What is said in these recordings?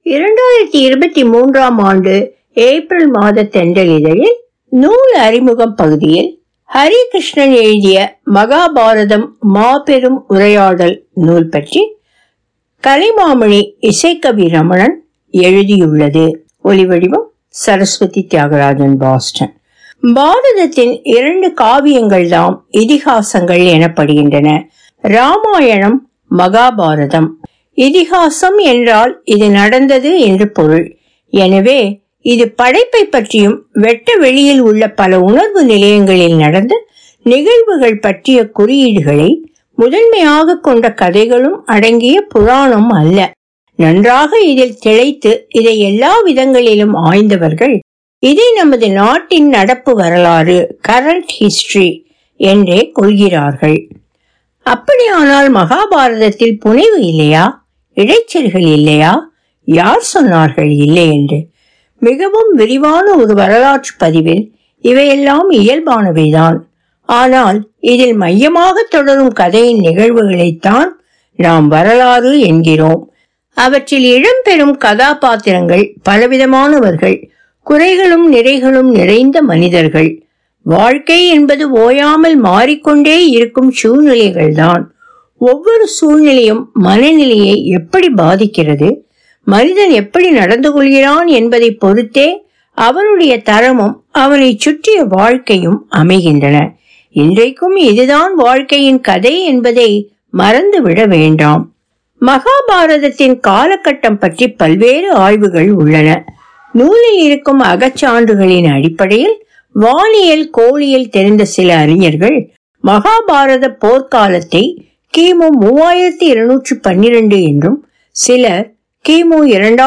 2023ஆம் ஆண்டு ஏப்ரல் மாத தென்றல் இதழில் நூல் அறிமுகம் பகுதியில் ஹரிகிருஷ்ணன் எழுதிய மகாபாரதம் மாபெரும் உரையாடல் நூல் பற்றி கலைமாமணி இசைக்கவி ரமணன் எழுதியுள்ளது. ஒலிவடிவம் சரஸ்வதி தியாகராஜன், பாஸ்டன். பாரதத்தின் 2 காவியங்கள் தாம் இதிகாசங்கள் எனப்படுகின்றன. ராமாயணம், மகாபாரதம். இதிகாசம் என்றால் இது நடந்தது என்று பொருள். எனவே இது படைப்பை பற்றியும் வெட்ட வெளியில் உள்ள பல உணர்வு நிலையங்களில் நடந்த நிகழ்வுகள் பற்றிய குறியீடுகளை முதன்மையாக கொண்ட கதைகளும் அடங்கிய புராணம் அல்ல. நன்றாக இதில் திளைத்து இதை எல்லா விதங்களிலும் ஆய்ந்தவர்கள் இதை நமது நாட்டின் நடப்பு வரலாறு, கரண்ட் ஹிஸ்டரி என்றே கொள்கிறார்கள். அப்படியானால் மகாபாரதத்தில் புனைவு இல்லையா, இடைச்சல்கள் இல்லையா? யார் சொன்னார்கள் இல்லை என்று? மிகவும் விரிவான ஒரு வரலாற்று பதிவில் இவையெல்லாம் இயல்பானவைதான். ஆனால் இதில் மையமாக தொடரும் கதையின் நிகழ்வுகளைத்தான் நாம் வரலாறு என்கிறோம். அவற்றில் இடம்பெறும் கதாபாத்திரங்கள் பலவிதமானவர்கள், குறைகளும் நிறைகளும் நிறைந்த மனிதர்கள். வாழ்க்கை என்பது ஓயாமல் மாறிக்கொண்டே இருக்கும் சூழ்நிலைகள்தான். ஒவ்வொரு சூழ்நிலையும் மனநிலையை எப்படி பாதிக்கிறது, மனிதன் எப்படி நடந்து கொள்கிறான் என்பதை பொறுத்தே அவனுடைய தரமும் அவனை சுற்றிய வாழ்க்கையும் அமைகின்றன. இன்றைக்கும் இதுதான் வாழ்க்கையின் கதை என்பதை மறந்துவிட வேண்டாம். மகாபாரதத்தின் காலகட்டம் பற்றி பல்வேறு ஆய்வுகள் உள்ளன. நூலில் இருக்கும் அகச்சான்றுகளின் அடிப்படையில் வானியல், கோளியல் தெரிந்த சில அறிஞர்கள் மகாபாரத போர்க்காலத்தை கிமு 3212 என்றும், சிலர் கிமு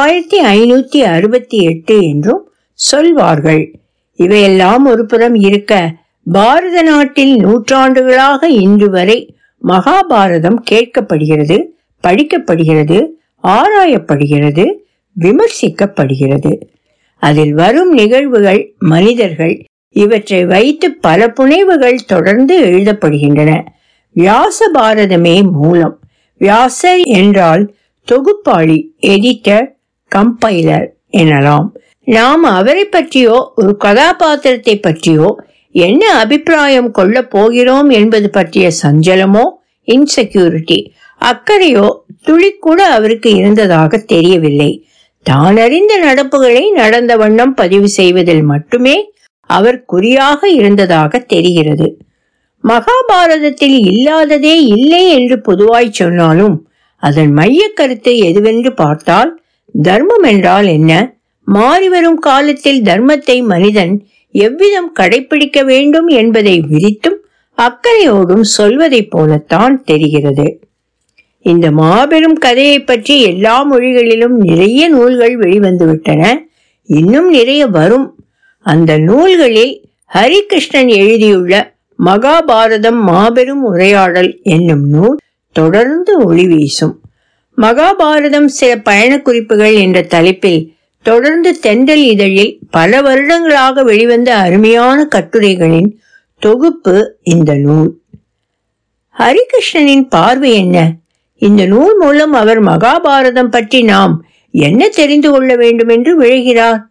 2568 என்றும் சொல்வார்கள். இவையெல்லாம் ஒரு புறம் இருக்க, பாரத நாட்டில் நூற்றாண்டுகளாக இன்று வரை மகாபாரதம் கேட்கப்படுகிறது, படிக்கப்படுகிறது, ஆராயப்படுகிறது, விமர்சிக்கப்படுகிறது. அதில் வரும் நிகழ்வுகள், மனிதர்கள், இவற்றை வைத்து பல புனைவுகள் தொடர்ந்து எழுதப்படுகின்றன. வியாச பாரதமே மூலம். வியாசர் என்றால் தொகுப்பாளி, எடிட்டர், கம்பைலர் எனலாம். நாம் அவரை பற்றியோ ஒரு கதாபாத்திரத்தை பற்றியோ என்ன அபிப்பிராயம் கொள்ள போகிறோம் என்பது பற்றிய சஞ்சலமோ, இன்செக்யூரிட்டி, அக்கறையோ துளிக்கூட அவருக்கு இருந்ததாக தெரியவில்லை. தான் அறிந்த நடப்புகளை நடந்த வண்ணம் பதிவு செய்வதில் மட்டுமே அவர் குறியாக இருந்ததாக தெரிகிறது. மகாபாரதத்தில் இல்லாததே இல்லை என்று பொதுவாய் சொன்னாலும் அதன் மைய கருத்து எதுவென்று பார்த்தால், தர்மம் என்றால் என்ன, மாறிவரும் காலத்தில் தர்மத்தை மனிதன் எவ்விதம் கடைபிடிக்க வேண்டும் என்பதை விரித்தும் அக்கறையோடும் சொல்வதை போலத்தான் தெரிகிறது. இந்த மாபெரும் கதையை பற்றி எல்லா மொழிகளிலும் நிறைய நூல்கள் வெளிவந்துவிட்டன. இன்னும் நிறைய வரும். அந்த நூல்களில் ஹரிகிருஷ்ணன் எழுதியுள்ள மகாபாரதம் மாபெரும் உரையாடல் என்னும் நூல் தொடர்ந்து ஒளி வீசும். மகாபாரதம் சில பயண குறிப்புகள் என்ற தலைப்பில் தொடர்ந்து தென்றல் இதழில் பல வருடங்களாக வெளிவந்த அருமையான கட்டுரைகளின் தொகுப்பு இந்த நூல். ஹரிகிருஷ்ணனின் பார்வை என்ன? இந்த நூல் மூலம் அவர் மகாபாரதம் பற்றி நாம் என்ன தெரிந்து கொள்ள வேண்டும் என்று விழைகிறார்?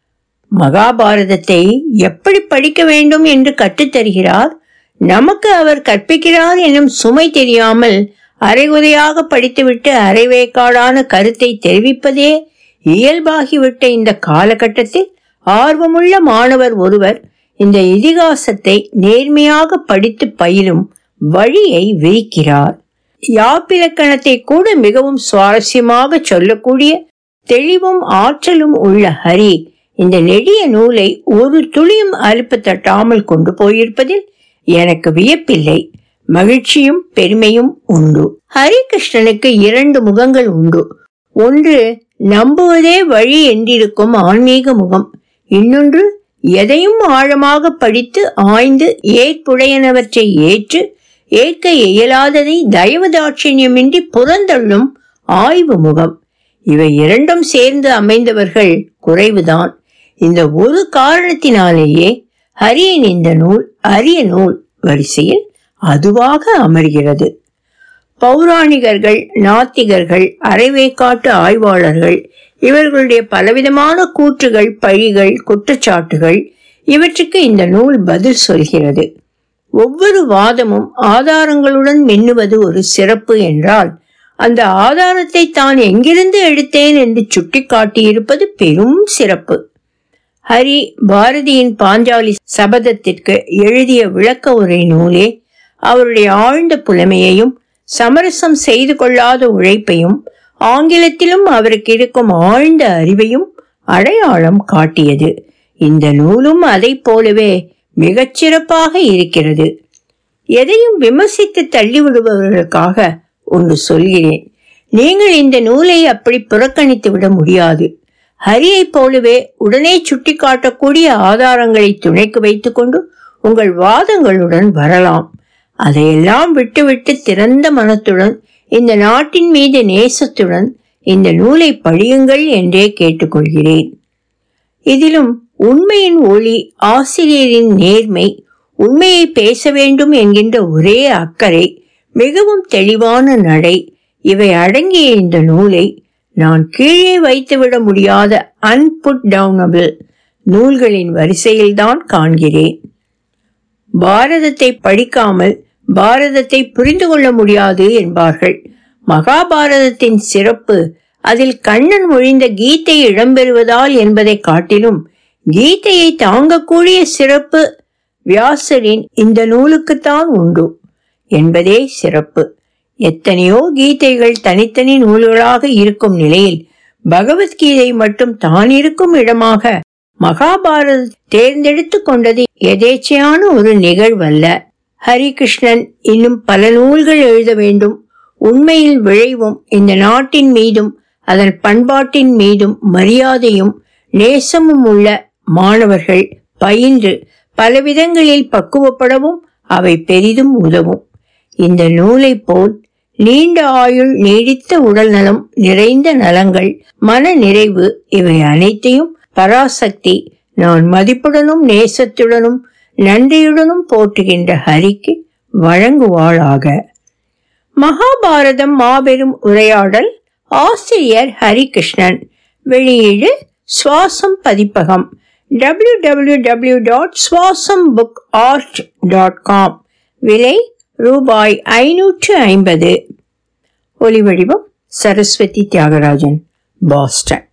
மகாபாரதத்தை எப்படி படிக்க வேண்டும் என்று கற்றுத்தருகிறார். நமக்கு அவர் கற்பிக்கிறார் என்னும் சுமை தெரியாமல் அரைகுறையாக படித்துவிட்டு அரைவேக்காடான கருத்தை தெரிவிப்பதே இயல்பாகிவிட்ட இந்த காலகட்டத்தில் ஆர்வமுள்ள மாணவர் ஒருவர் இந்த இதிகாசத்தை நேர்மையாக படித்து பயிலும் வழியை விரிக்கிறார். யாப்பிலக்கணத்தை கூட மிகவும் சுவாரஸ்யமாக சொல்லக்கூடிய தெளிவும் ஆற்றலும் உள்ள ஹரி இந்த நெடிய நூலை ஒரு துளியும் அலுப்பு தட்டாமல் கொண்டு போயிருப்பதில் எனக்கு வியப்பில்லை, மகிழ்ச்சியும் பெருமையும் உண்டு. ஹரிகிருஷ்ணனுக்கு 2 முகங்கள் உண்டு. ஒன்று நம்புவதே வழி என்றிருக்கும் ஆன்மீக முகம். இன்னொன்று எதையும் ஆழமாக படித்து ஆய்ந்து ஏற்புடையனவற்றை ஏற்று ஏற்க இயலாததை தயவு தாட்சியமின்றி புறந்தள்ளும் ஆய்வு முகம். இவை 2ம் சேர்ந்து அமைந்தவர்கள் குறைவுதான். இந்த ஒரு காரணத்தினாலேயே ஹரியின் இந்த நூல் அரிய நூல் வரிசையில் அதுவாக அமர்கிறது. பௌராணிகர்கள், நாத்திகர்கள், அரைவேக்காட்டு ஆய்வாளர்கள் இவர்களுடைய பலவிதமான கூற்றுகள், பழிகள், குற்றச்சாட்டுகள் இவற்றுக்கு இந்த நூல் பதில் சொல்கிறது. ஒவ்வொரு வாதமும் ஆதாரங்களுடன் மின்னுவது ஒரு சிறப்பு என்றால், அந்த ஆதாரத்தை தான் எங்கிருந்து எடுத்தேன் என்று சுட்டி காட்டியிருப்பது பெரும் சிறப்பு. ஹரி பாரதியின் பாஞ்சாலி சபதத்திற்கு எழுதிய விளக்க உரை நூலே அவருடைய ஆழ்ந்த புலமையையும் சமரசம் செய்து கொள்ளாத உழைப்பையும் ஆங்கிலத்திலும் அவருக்கு இருக்கும் ஆழ்ந்த அறிவையும் அடையாளம் காட்டியது. இந்த நூலும் அதை போலவே மிகச்சிறப்பாக இருக்கிறது. எதையும் விமர்சித்து தள்ளிவிடுபவர்களுக்காக ஒன்று சொல்கிறேன். நீங்கள் இந்த நூலை அப்படி புறக்கணித்து விட முடியாது. ஹரியை போலவே உடனே சுட்டி காட்டக்கூடிய ஆதாரங்களை துணைக்கு வைத்துக் கொண்டு உங்கள் வாதங்களுடன் வரலாம். அதையெல்லாம் விட்டுவிட்டு திறந்த மனத்துடன், இந்த நாட்டின் மீது நேசத்துடன் இந்த நூலை படியுங்கள் என்றே கேட்டுக்கொள்கிறேன். இதிலும் உண்மையின் ஒளி, ஆசிரியரின் நேர்மை, உண்மையை பேச வேண்டும் என்கின்ற ஒரே அக்கறை, மிகவும் தெளிவான நடை, இவை அடங்கிய இந்த நூலை நான் கீழே வைத்துவிட முடியாத அன்புட் டவுனபிள் நூல்களின் வரிசையில்தான் காண்கிறேன். பாரதத்தை படிக்காமல் பாரதத்தை புரிந்து கொள்ள முடியாது என்பார்கள். மகாபாரதத்தின் சிறப்பு அதில் கண்ணன் மொழிந்த கீதை இடம்பெறுவதால் என்பதை காட்டிலும் கீதையை தாங்கக்கூடிய சிறப்பு வியாசரின் இந்த நூலுக்குத்தான் உண்டு என்பதே சிறப்பு. எத்தனையோ கீதைகள் தனித்தனி நூல்களாக இருக்கும் நிலையில் பகவத்கீதை மட்டும் தான் இருக்கும் இடமாக மகாபாரத தேர்ந்தெடுத்து கொண்டது எதேச்சையான ஒரு நிகழ்வல்ல. ஹரிகிருஷ்ணன் இன்னும் பல நூல்கள் எழுத வேண்டும். உண்மையில் விளைவும் இந்த நாட்டின் மீதும் அதன் பண்பாட்டின் மீதும் மரியாதையும் நேசமும் உள்ள மாணவர்கள் பயின்று பலவிதங்களில் பக்குவப்படவும் அவை பெரிதும் உதவும். இந்த நூலை போல் நீண்ட ஆயுள், நீடித்த உடல் நலம், நிறைந்த நலங்கள், மன நிறைவு, இவை அனைத்தையும் பராசக்தி நான் மதிப்புடனும் நேசத்துடனும் நன்றியுடனும் போற்றுகின்ற ஹரிக்கு வழங்குவாளாக. மகாபாரதம் மாபெரும் உரையாடல். ஆசிரியர் ஹரிகிருஷ்ணன். வெளியீடு சுவாசம் பதிப்பகம். www.swasambookart.com. விலை ரூபாய் 550. ஒலிவடிவம் சரஸ்வதி தியாகராஜன், பாஸ்டன்.